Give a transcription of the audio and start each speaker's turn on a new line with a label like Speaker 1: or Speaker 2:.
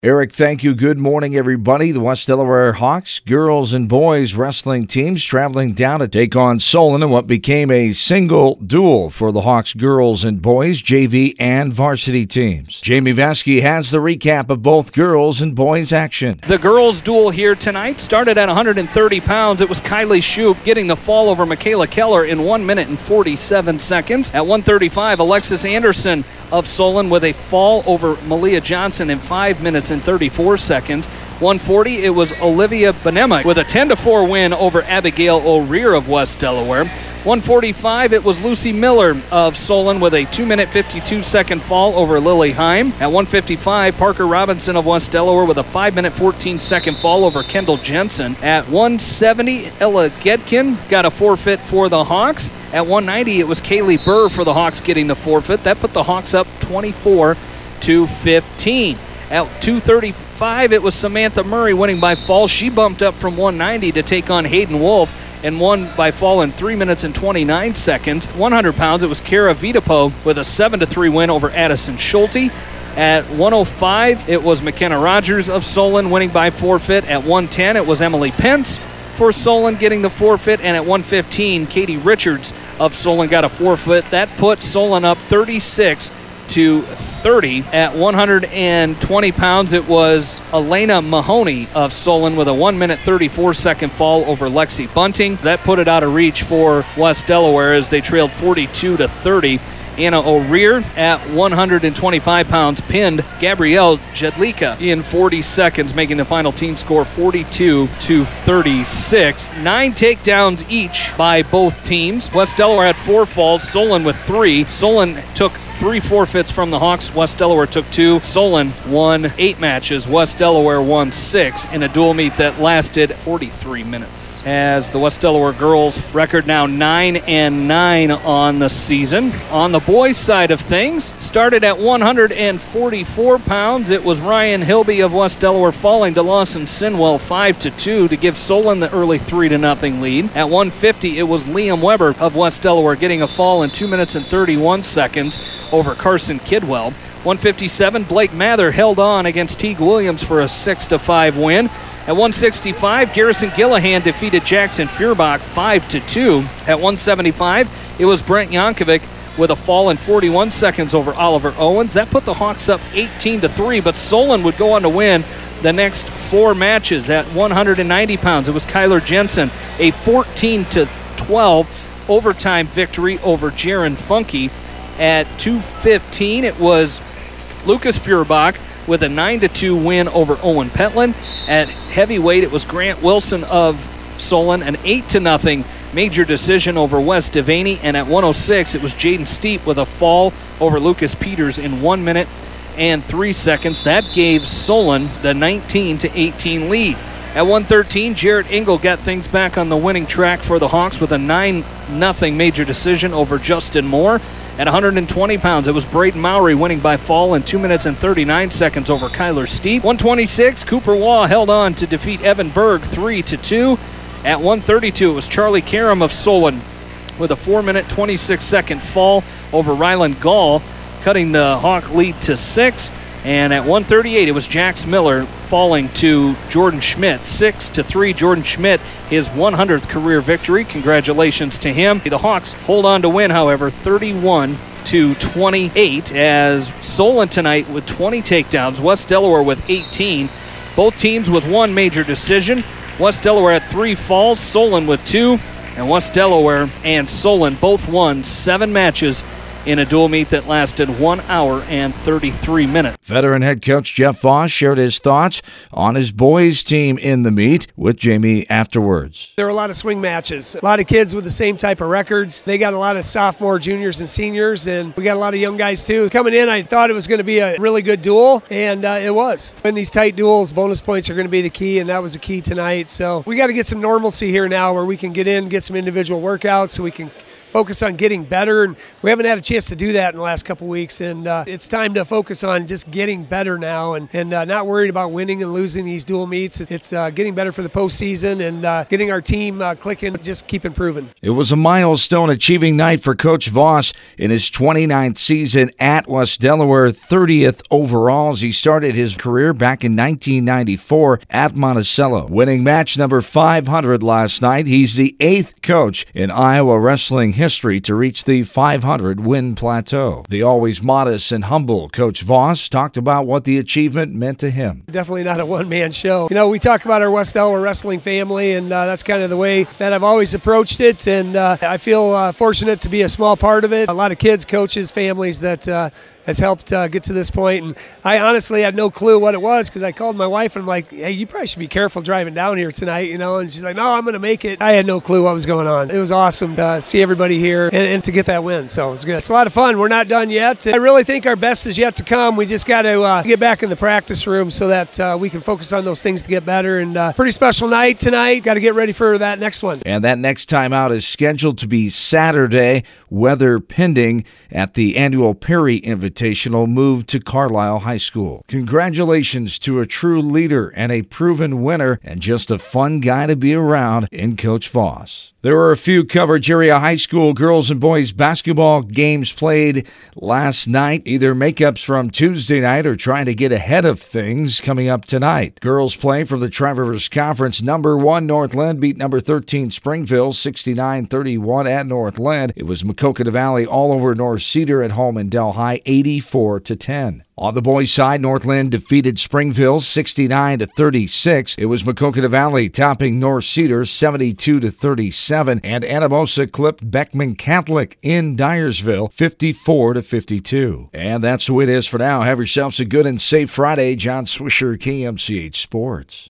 Speaker 1: Eric, thank you. Good morning, everybody. The West Delaware Hawks girls and boys wrestling teams traveling down to take on Solon in what became a single duel for the Hawks girls and boys, JV and varsity teams. Jamie Vaskey has the recap of both girls and boys action.
Speaker 2: The girls' duel here tonight started at 130 pounds. It was Kylie Shoup getting the fall over Michaela Keller in 1 minute and 47 seconds. At 135, Alexis Anderson of Solon with a fall over Malia Johnson in 5 minutes and 34 seconds. 140, it was Olivia Benema with a 10-4 win over Abigail O'Rear of West Delaware. 145, it was Lucy Miller of Solon with a 2 minute 52 second fall over Lily Heim. At 155, Parker Robinson of West Delaware with a 5 minute 14 second fall over Kendall Jensen. At 170, Ella Gedkin got a forfeit for the Hawks. At 190, it was Kaylee Burr for the Hawks getting the forfeit. That put the Hawks up 24-15. At 235, it was Samantha Murray winning by fall. She bumped up from 190 to take on Hayden Wolf and won by fall in 3 minutes and 29 seconds. 100 pounds, it was Kara Vitapo with a 7-3 win over Addison Schulte. At 105, it was McKenna Rogers of Solon winning by forfeit. At 110, it was Emily Pence for Solon getting the forfeit. And at 115, Katie Richards of Solon got a forfeit. That put Solon up 36-30. At 120 pounds, it was Elena Mahoney of Solon with a 1 minute 34 second fall over Lexi Bunting. That put it out of reach for West Delaware as they trailed 42-30. Anna O'Rear at 125 pounds pinned Gabrielle Jedlika in 40 seconds, making the final team score 42-36. 9 takedowns each by both teams. West Delaware had 4 falls, Solon with 3. Solon took 3 forfeits from the Hawks. West Delaware took 2. Solon won 8 matches. West Delaware won 6 in a dual meet that lasted 43 minutes. As the West Delaware girls record now 9-9 on the season. On the boys' side of things, started at 144 pounds. It was Ryan Hilby of West Delaware falling to Lawson Sinwell 5-2 to give Solon the early 3-0 lead. At 150, it was Liam Weber of West Delaware getting a fall in 2 minutes and 31 seconds over Carson Kidwell. 157, Blake Mather held on against Teague Williams for a 6-5 win. At 165, Garrison Gillahan defeated Jackson Feuerbach 5-2. At 175, it was Brent Yankovic with a fall in 41 seconds over Oliver Owens. That put the Hawks up 18-3, but Solon would go on to win the next 4 matches. At 190 pounds, it was Kyler Jensen, a 14-12 overtime victory over Jaron Funke. At 215, it was Lucas Feuerbach with a 9-2 win over Owen Petlin. At heavyweight, it was Grant Wilson of Solon, an 8-0 major decision over Wes Devaney. And at 106, it was Jaden Steep with a fall over Lucas Peters in 1 minute and 3 seconds. That gave Solon the 19-18 lead. At 113, Jarrett Engel got things back on the winning track for the Hawks with a 9-0 major decision over Justin Moore. At 120 pounds, it was Braden Mowry winning by fall in 2 minutes and 39 seconds over Kyler Steep. 126, Cooper Waugh held on to defeat Evan Berg 3-2. At 132, it was Charlie Karam of Solon with a 4 minute 26 second fall over Ryland Gall, cutting the Hawk lead to 6. And at 138, it was Jax Miller falling to Jordan Schmidt. 6-3, Jordan Schmidt, his 100th career victory. Congratulations to him. The Hawks hold on to win, however, 31-28, as Solon tonight with 20 takedowns, West Delaware with 18. Both teams with 1 major decision. West Delaware had 3 falls, Solon with 2. And West Delaware and Solon both won 7 matches in a dual meet that lasted 1 hour and 33 minutes.
Speaker 1: Veteran head coach Jeff Voss shared his thoughts on his boys' team in the meet with Jamie afterwards.
Speaker 3: There were a lot of swing matches, a lot of kids with the same type of records. They got a lot of sophomore, juniors, and seniors, and we got a lot of young guys too. Coming in, I thought it was going to be a really good duel, and it was. In these tight duels, bonus points are going to be the key, and that was the key tonight. So we got to get some normalcy here now where we can get in, get some individual workouts so we can focus on getting better, and we haven't had a chance to do that in the last couple weeks, and it's time to focus on just getting better now and not worried about winning and losing these dual meets. It's getting better for the postseason and getting our team clicking, just keep improving.
Speaker 1: It was a milestone achieving night for Coach Voss in his 29th season at West Delaware, 30th overall as he started his career back in 1994 at Monticello. Winning match number 500 last night, he's the 8th coach in Iowa wrestling history to reach the 500-win plateau. The always modest and humble Coach Voss talked about what the achievement meant to him.
Speaker 3: Definitely not a one-man show. You know, we talk about our West Delaware wrestling family, and that's kind of the way that I've always approached it, and I feel fortunate to be a small part of it. A lot of kids, coaches, families that has helped get to this point. And I honestly had no clue what it was because I called my wife and I'm like, hey, you probably should be careful driving down here tonight, you know, and she's like, no, I'm going to make it. I had no clue what was going on. It was awesome to see everybody here and to get that win, so it was good. It's a lot of fun. We're not done yet. I really think our best is yet to come. We just got to get back in the practice room so that we can focus on those things to get better. And pretty special night tonight. Got to get ready for that next one.
Speaker 1: And that next time out is scheduled to be Saturday, weather pending, at the annual Perry Invitational moved to Carlisle High School. Congratulations to a true leader and a proven winner and just a fun guy to be around in Coach Voss. There were a few coverage area high school girls and boys basketball games played last night, either makeups from Tuesday night or trying to get ahead of things coming up tonight. Girls play for the Tri-Rivers Conference. Number 1 Northland beat number 13 Springville 69-31 at Northland. It was Maquoketa Valley all over North Cedar at home in Delhi 84-10. On the boys' side, Northland defeated Springville 69-36. It was Maquoketa Valley topping North Cedar 72-37, and Anamosa clipped Beckman Catholic in Dyersville 54-52. And that's the way it is for now. Have yourselves a good and safe Friday. John Swisher, KMCH Sports.